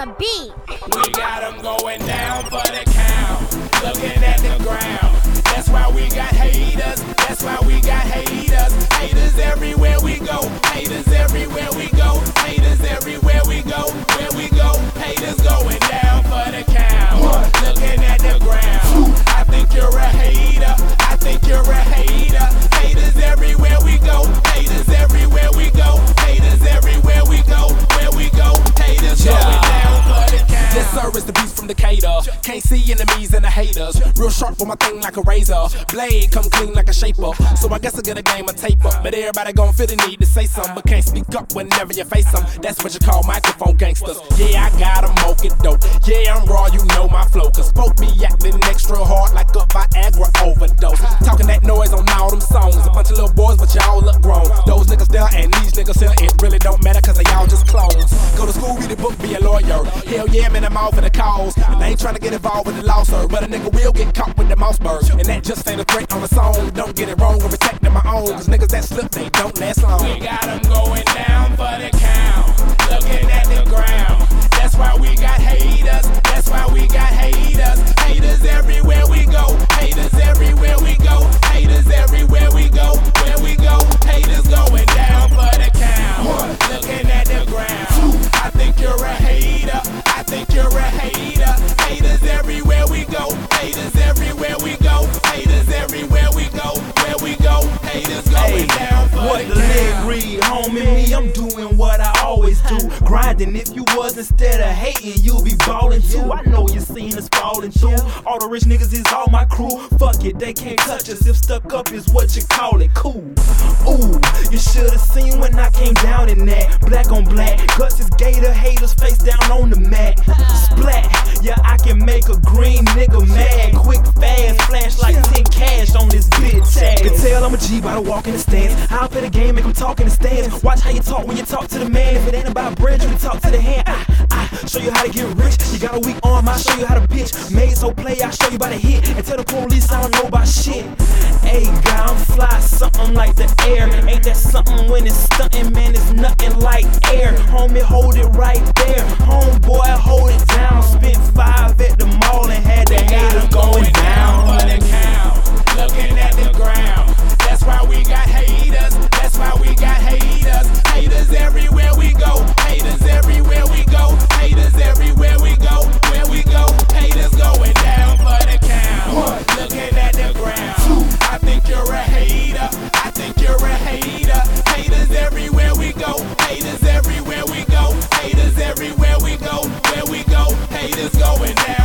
the beat. We got them going down for the count, looking at the ground. That's why we got haters, that's why we got haters. Haters everywhere we go, haters everywhere we go, haters everywhere we go, where we go. Haters going down for the count, looking at the ground. I think you're a hater, I think you're a hater. Haters everywhere we go, haters everywhere we go, haters everywhere we go, where we go. Haters going down for the count. Yes sir, it's the beast from Decatur. Can't see enemies and the haters. Real sharp with my thing like a razor. Blade come clean like a shaper. So I guess I get a game of tape up. But everybody gon' feel the need to say something, but can't speak up whenever you face them. That's what you call microphone gangsters. Yeah, I got 'em mocha dope. Yeah, I'm raw, you know my flow. Cause folk be acting extra hard like a Viagra overdose. Talking that noise on all them songs. A bunch of little boys, but y'all look grown. Those niggas there and these niggas here, it really don't matter cause they all just clones. Go to school, read a book, be a lawyer. Hell yeah, man, I'm all for the cause. And I ain't trying to get involved with the law, sir. But a nigga will get caught with the mouse bird. And that just ain't a threat on the song. Don't get it wrong, I'm protecting my own. Cause niggas that slip, they don't last long. We got them going down for the count, looking at the ground. That's why we got haters, that's why we got haters. Haters everywhere we go, haters everywhere we go, haters everywhere we go, where we go. Haters going down for the count, looking at the ground. I think you're a hater, I think you're a hater. Haters everywhere we go, haters everywhere we go, haters everywhere we go, where we go. Haters going down for what the the leg count. read, homie, me, I'm doing what I always do. Grinding, if you was instead of hating, you'll be ballin' too. I know you seen us fallin' through. All the rich niggas is all my crew. Fuck it, they can't touch us if stuck up is what you call it. Cool. Ooh, you should've seen when I came down in that. Black on black, Gus is gator, haters face down on the mat. Splat, yeah, I can make a green nigga mad. Quick, fast, flash like 10 cash on this bitch ass. Can tell I'm a G by the walk in the stands. I'll play the game, make them talk in the stands. Watch how you talk when you talk to the man. If it ain't about bread, you can talk to the hand. I show you how to get rich. You got a weak arm, I'll show you how to pitch. Made so play, I'll show you by the hit. And tell the police I don't know about shit. Hey, guy, I'm fly, something like the air. Ain't that something when it's stunting, man? It's nothing like air. Homie, hold it right there. Homeboy, hold it down. Spent 5 at the mall and had the haters going down for the count, looking at the ground. That's why we got haters, that's why we got haters. Haters everywhere we go, haters everywhere we go, haters everywhere we go, where we go. Haters going down for the count, looking at the ground. I think you're a hater, I think you're a hater. Haters everywhere we go, haters everywhere we go, haters everywhere we go, where we go. Haters going down.